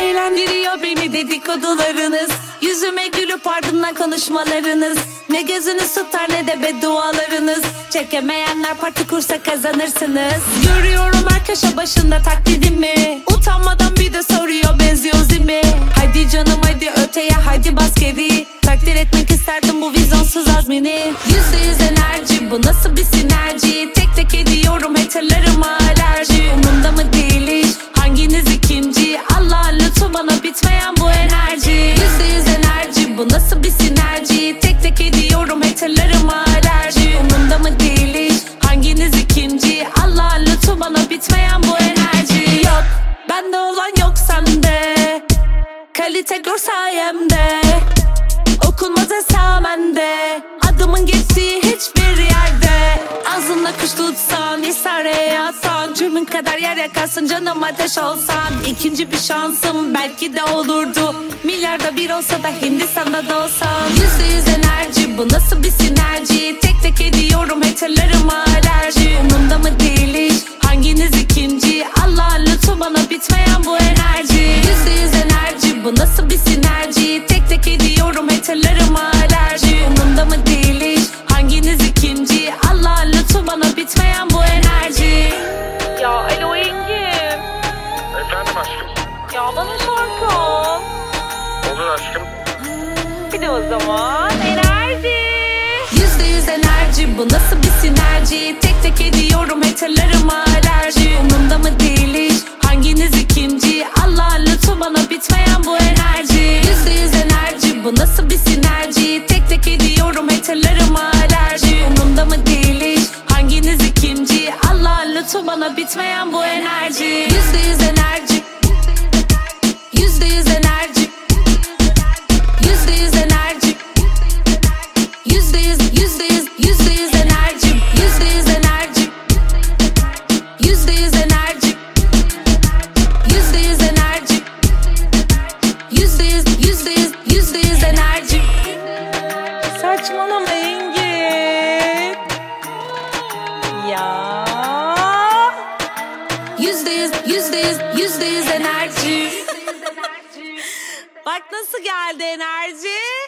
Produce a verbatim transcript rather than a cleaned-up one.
Eğlendiriyor beni dedikodularınız, yüzüme gülüp ardından konuşmalarınız. Ne gözünüz tutar ne de beddualarınız. Çekemeyenler parti kursa kazanırsınız. Görüyorum her köşe başında taklidimi, utanmadan bir de soruyor benziyoruz değil mi? Haydi canım haydi öteye haydi bas geri. Takdir etmek isterdim bu vizyonsuz azmini. Yüzde yüz enerji, bu nasıl bir sinerji? Tek tek ediyorum haterlarıma alerji. Umurumda mı değil hiç hanginiz ikinci? Allah'ın lütfu bana bitmeyen bu enerji. Yüzde yüz enerji, bu nasıl bir sinerji? Tek tek ediyorum haterlarıma alerji. Umurumda mı değil hiç hanginiz ikinci? Allah'ın lütfu bana bitmeyen bu enerji. Yok bende olan yok sende, kalite gör sayemde. Okunmaz esamende, adımın geçtiği hiçbir yerde. Ağzınla kuş tutsan, isare yatsan, cürmün kadar yer yakarsın canım ateş olsan. İkinci bir şansım belki de olurdu, milyarda bir olsa da Hindistan'da da olsam. Yüzde yüz enerji, bu nasıl bir sinerji? Tek tek ediyorum haterlarıma alerji. Umurumda mı değil hiç hanginiz ikinci? Allah'ın lütfu bana bitmeyen bu enerji. Yüzde yüz enerji, bu nasıl bir sinerji? Tek tek ediyorum haterlarıma alerji. Umurumda mı değil hiç hanginiz ikinci? Allah'ın lütfu bana bitmeyen bu enerji. Ya alo Engin. Efendim aşkım. Ya bana şarkı. Olur aşkım. Bir de o zaman enerji. Yüzde yüz enerji, bu nasıl bir sinerji? Tek tek ediyorum haterlarıma alerji. Umurumda mı değil hiç hanginiz ikinci? Allah'ın lütfu bana bitmeyen bu enerji. Yüzde yüz enerji, bu nasıl bir sinerji? Tek tek ediyorum haterlarıma alerji. Umurumda mı değil hiç hanginiz ikinci? Allah'ın lütfu bana bitmeyen bu enerji. Yüzde yüz enerji, yüzde yüz enerji, yüzde yüz enerji, yüzde yüz, yüzde yüz, yüzde yüz enerji, yüzde yüz enerji, yüzde yüz enerji, yüzde yüz enerji, yüzde yüz, yüzde yüz, yüzde yüz enerji. Saçmalama Engin. Ya. Yüzde yüz, yüzde yüz, yüzde yüz enerji. Bak nasıl geldi enerji.